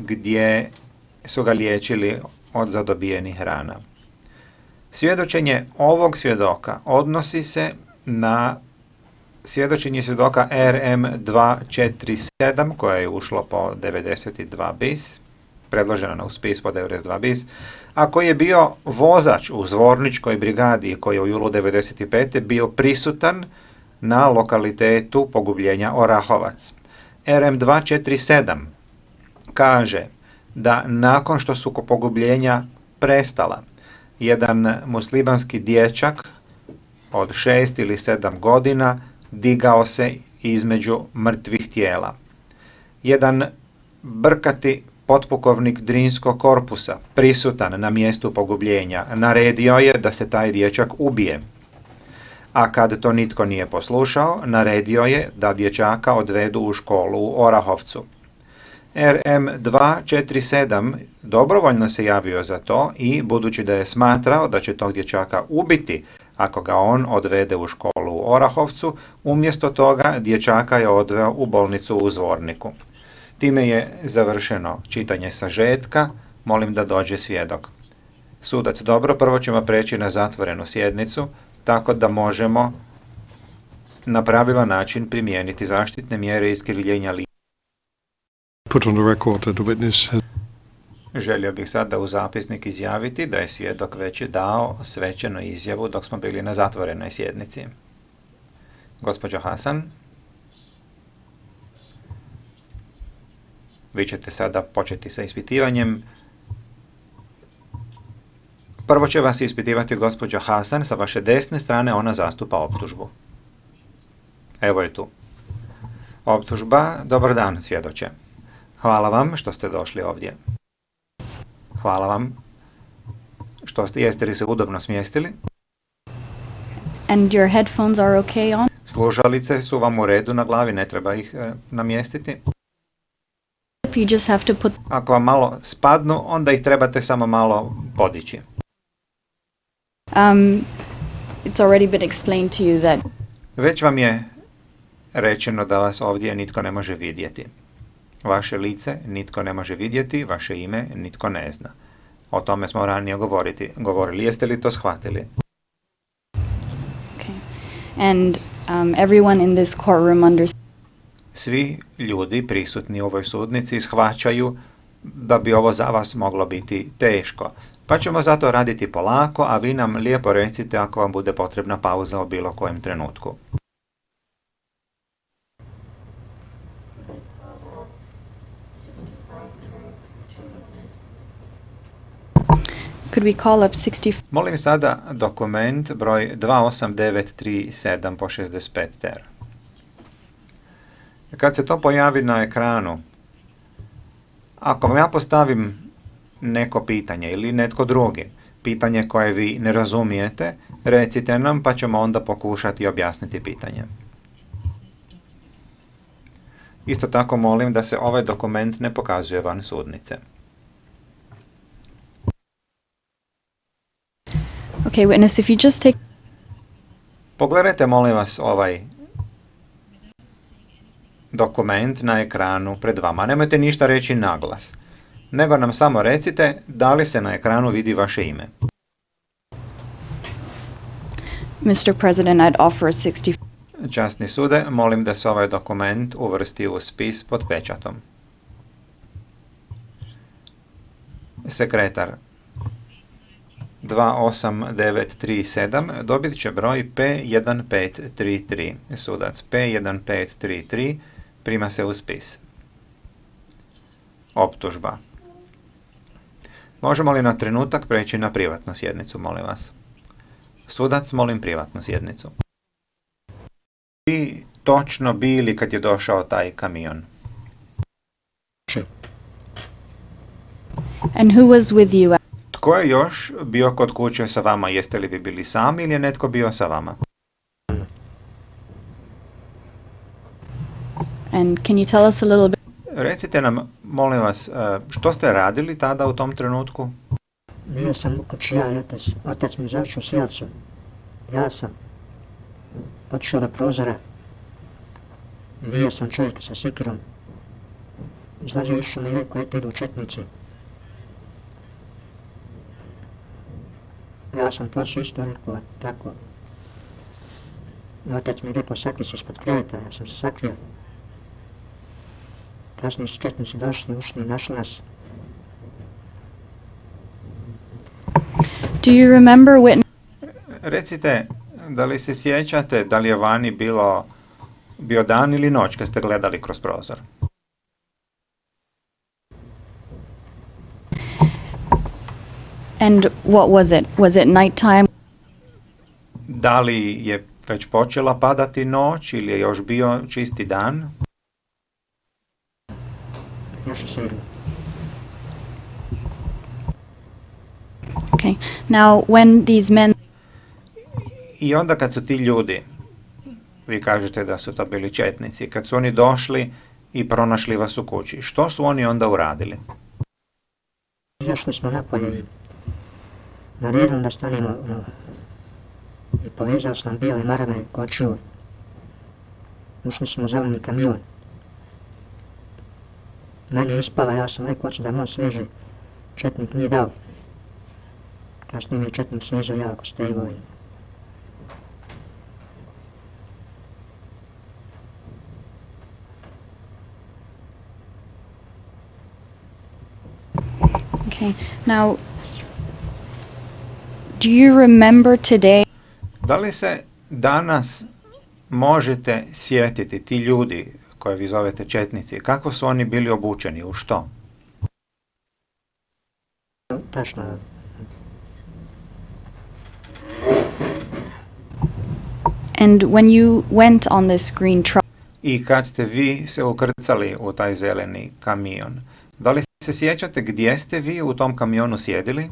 gdje su ga liječili od zadobijenih rana. Svjedočenje ovog svjedoka odnosi se na svjedočenje svjedoka RM247 koje je ušlo po 92 bis, predloženo u spis po 92 bis, a koji je bio vozač u Zvorničkoj brigadi koji je u julu 95. bio prisutan na lokalitetu pogubljenja Orahovac. RM247 kaže da nakon što su pogubljenja prestala, jedan muslimanski dječak od 6 ili 7 godina digao se između mrtvih tijela. Jedan brkati potpukovnik Drinskog korpusa, prisutan na mjestu pogubljenja, naredio je da se taj dječak ubije. A kad to nitko nije poslušao, naredio je da dječaka odvedu u školu u Orahovcu. RM247 dobrovoljno se javio za to i, budući da je smatrao da će tog dječaka ubiti ako ga on odvede u školu u Orahovcu, umjesto toga dječaka je odveo u bolnicu u Zvorniku. Time je završeno čitanje sažetka, molim da dođe svjedok. Sudac, dobro, prvo ćemo preći na zatvorenu sjednicu, tako da možemo na pravilan način primijeniti zaštitne mjere iskrivljenja lica. Put on the record that the witness has... Želio bih sada u zapisnik izjaviti da je svjedok već dao svečanu izjavu dok smo bili na zatvorenoj sjednici. Gospođo Hasan, vi ćete sada početi sa ispitivanjem. Prvo će vas ispitivati gospođa Hasan, sa vaše desne strane ona zastupa optužbu. Evo je tu. Optužba, dobar dan, svjedoče. Hvala vam što ste došli ovdje. Hvala vam. Jeste li se udobno smjestili? And your headphones are okay on? Slušalice su vam u redu na glavi, ne treba ih namjestiti. You just have to put... Ako vam malo spadnu, onda ih trebate samo malo podići. It's already been explained to you that... Već vam je rečeno da vas ovdje nitko ne može vidjeti. Vaše lice nitko ne može vidjeti, vaše ime nitko ne zna. O tome smo ranije govorili. Jeste li to shvatili? Okay. And everyone in this courtroom understands... Svi ljudi prisutni u ovoj sudnici shvaćaju da bi ovo za vas moglo biti teško. Pa ćemo zato raditi polako, a vi nam lijepo recite ako vam bude potrebna pauza u bilo kojem trenutku. Could we call up 60... Molim sada dokument broj 28937 po 65 ter. Kad se to pojavi na ekranu, ako vam ja postavim neko pitanje ili netko drugi, pitanje koje vi ne razumijete, recite nam pa ćemo onda pokušati objasniti pitanje. Isto tako molim da se ovaj dokument ne pokazuje van sudnice. Okay, witness, if you just take... Pogledajte, molim vas, ovaj dokument na ekranu pred vama. Nemojte ništa reći naglas, nego nam samo recite da li se na ekranu vidi vaše ime. Mr. President, I'd offer 60... Časni sude, molim da se ovaj dokument uvrsti u spis pod pečatom. Sekretar 28937 dobit će broj P1533. Sudac P1533 prima se u spis. Optužba. Možemo li na trenutak preći na privatnu sjednicu, molim vas? Sudac, molim privatnu sjednicu. Vi točno bili kad je došao taj kamion? And who was with you? Tko je još bio kod kuće sa vama? Jeste li vi bili sami ili je netko bio sa vama? And can you tell us a little bit? Recite nam, molim vas, što ste radili tada u tom trenutku? Bio sam kod otac. Otac mi završio sjelcem. Ja sam otišao na prozore. Bio sam čovjek sa sikirom. izlazili su mi i rekao, eto idu četnici. Ja sam poslije isto rekao, tako. I otac mi je rekao, sakri se ispod kreveta, ja sam se sakrio. Kasnije su četnici došli, ušli i našli nas. Do you remember Recite, da li se sjećate da li je vani bio dan ili noć kad ste gledali kroz prozor? and what was it? Was it nighttime? Da li je već počela padati noć ili je još bio čisti dan? Još je sedmo. Okay. Now, when these men I onda kad su ti ljudi, vi kažete da su to bili četnici, kad su oni došli i pronašli vas u kući, što su oni onda uradili? Izašli smo napolje i naredili da stanemo i povezao sam bijele marame kočiju. Ušli smo u zeleni kamion. Meni je ispala, ja sam rekao hoću da imam sveže. Četnik nije dao. Kasnije mi je četnik svežao jako stego. Okay. Now, do you remember today Da li se danas možete sjetiti ti ljudi koje vi zovete četnici, kako su oni bili obučeni, u što? Tačno. and when you went on this green truck? I kad ste vi se ukrcali u taj zeleni kamion, da li se sjećate gdje ste vi u tom kamionu sjedili?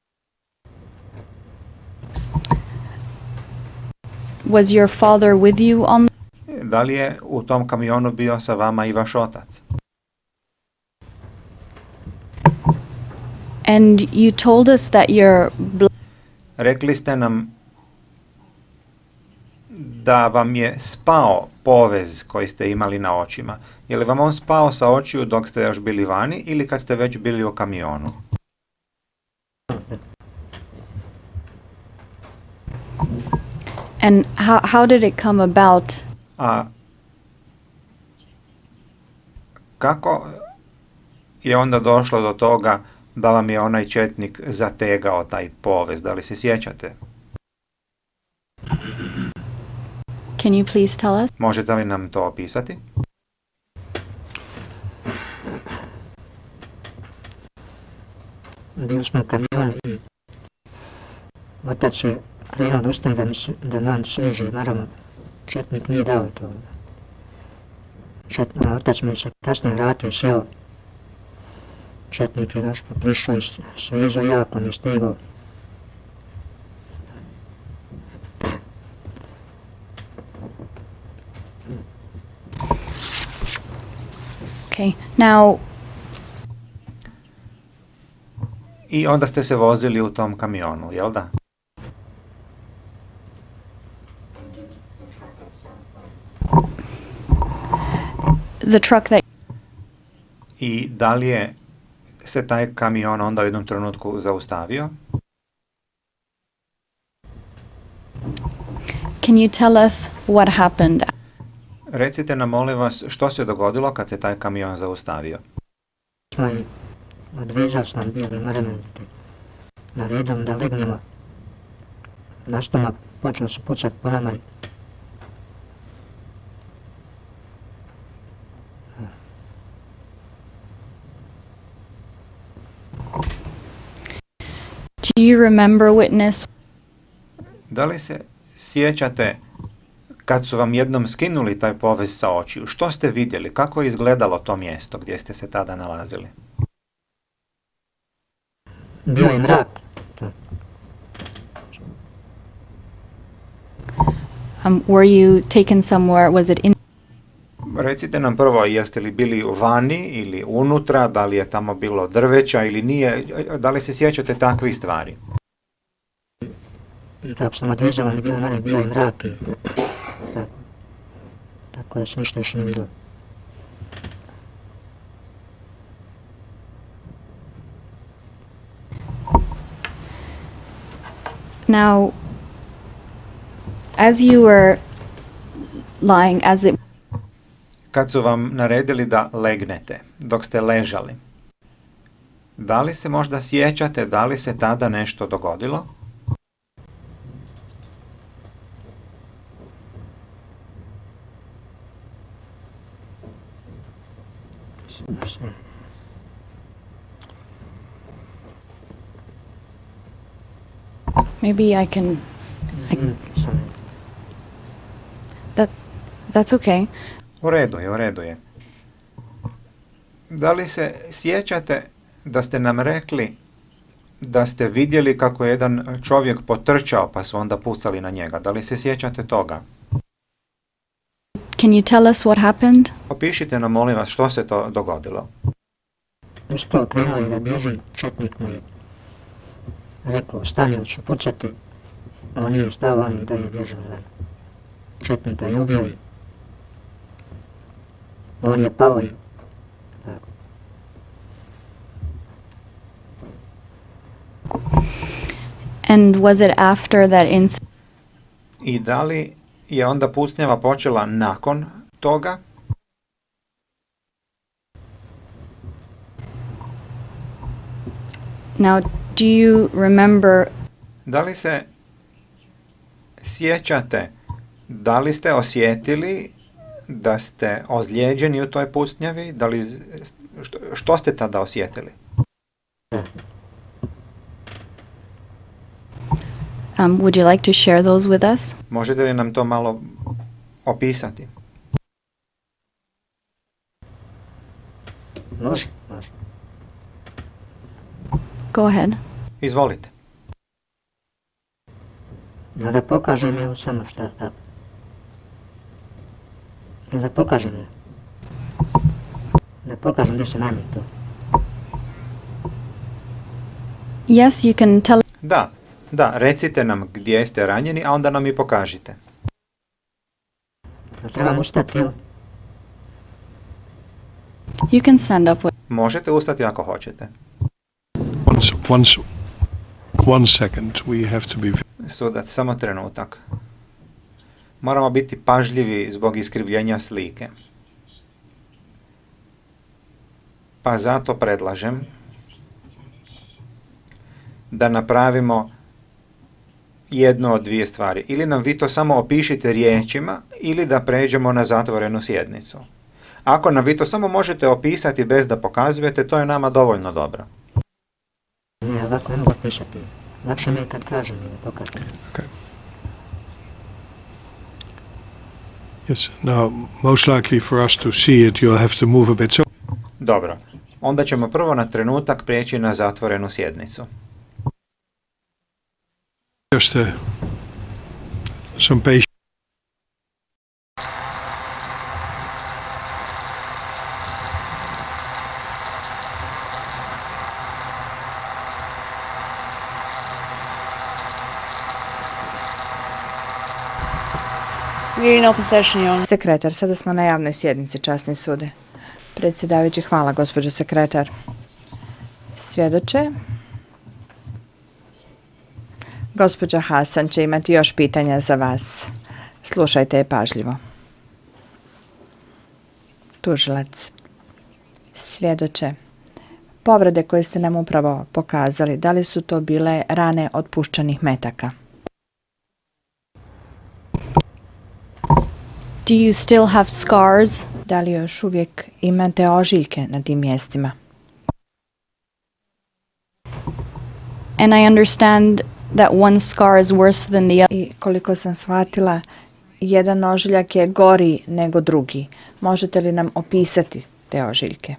Was your father with you on? Da li je u tom kamionu bio sa vama i vaš otac? And you told us that your Rekli ste nam da vam je spao povez koji ste imali na očima. Je li vam on spao sa očiju dok ste još bili vani ili kad ste već bili u kamionu? and how did it come about? A kako je onda došlo do toga da vam je onaj četnik zategao taj povez? Da li se sjećate? Can you please tell us? Možete li nam to opisati? Bili smo u kamionu i otac je krenuo da ustane da nam sveže, naravno četnik nije dao to. Otac mi se kasnije vratio, seo. Četnik je naš prišao i svežao jako mi stegao. Okay. Now, I onda ste se vozili u tom kamionu, jel da? the truck that I da li je se taj kamion onda u jednom trenutku zaustavio? Can you tell us what happened? Recite nam, molim vas, što se dogodilo kad se taj kamion zaustavio? Odvezao sam bijeli marame. Naredim da legnemo. Na stomak počeo se pucat po nama. Do you remember witness? Da li se sjećate kad su vam jednom skinuli taj povez sa očiju? Što ste vidjeli? Kako je izgledalo to mjesto gdje ste se tada nalazili? Bio je mrak. Were you taken somewhere? Was it in? Recite nam prvo, jeste li bili vani ili unutra, da li je tamo bilo drveća ili nije, da li se sjećate takvih stvari? I kako sam odvezao, ali bio je mrak. Tako da se ništa još nije bilo. Now, as you were lying, Kad su vam naredili da legnete, dok ste ležali, da li se možda sjećate da li se tada nešto dogodilo? maybe I can... That's okay. U redu je. Da li se sjećate da ste nam rekli da ste vidjeli kako je jedan čovjek potrčao pa su onda pucali na njega? Da li se sjećate toga? Can you tell us what happened? Opišite nam, molim vas, što se to dogodilo. Ustao, krenuo je da bježi, četnik mu je rekao, stani, ili ću pucati, a on nije stao, on je dalje bježao. Četnika je ubili. On je pao i... And was it after that incident? I da li je onda pucnjava počela nakon toga? Now, do you remember... Da li se sjećate, da li ste osjetili da ste ozlijeđeni u toj pucnjavi? Da li, što ste tada osjetili? Would you like to share those with us? Možete li nam to malo opisati? Može. Go ahead. Izvolite. Da pokažem je samo šta tako. Da pokažem je. Da pokažem gdje se nami to. Yes, you can tell... Da, recite nam gdje ste ranjeni, a onda nam i pokažite. Trebam ustati, ili? You can stand up. Možete ustati ako hoćete. One second, we have to be... Sudac, samo trenutak. Moramo biti pažljivi zbog iskrivljenja slike. Pa zato predlažem da napravimo jedno od dvije stvari. Ili nam vi to samo opišite riječima, ili da pređemo na zatvorenu sjednicu. Ako nam vi to samo možete opisati bez da pokazujete, to je nama dovoljno dobro. Ne, ovako ne mogu opisati. Lakše mi je kad kažem ili pokažem. Okay. Yes, now, most likely for us to see it, you'll have to move a bit. So... Dobro. Onda ćemo prvo na trenutak prijeći na zatvorenu sjednicu. Just some patience. Sekretar, sada smo na javnoj sjednici, časni sude. Predsjedavajući, hvala, gospođo sekretar. Svjedoče. Gospođa Hasan će imati još pitanja za vas. Slušajte je pažljivo. Tužilac. Svjedoče. Povrede koje ste nam upravo pokazali, da li su to bile rane od puščanih metaka? Do you still have scars? Da li još uvijek imate ožiljke na tim mjestima? And I understand that one scar is worse than the other. I koliko sam shvatila, jedan ožiljak je gori nego drugi. Možete li nam opisati te ožiljke?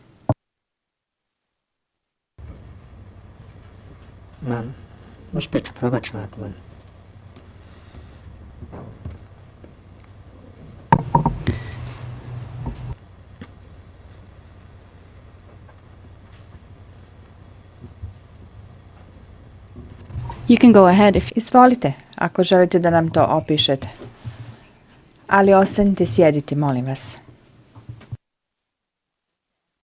Uspjet ću, probat ću ako vam. You can go ahead if... Izvolite, ako želite da nam to opišete. Ali ostanite sjediti, molim vas.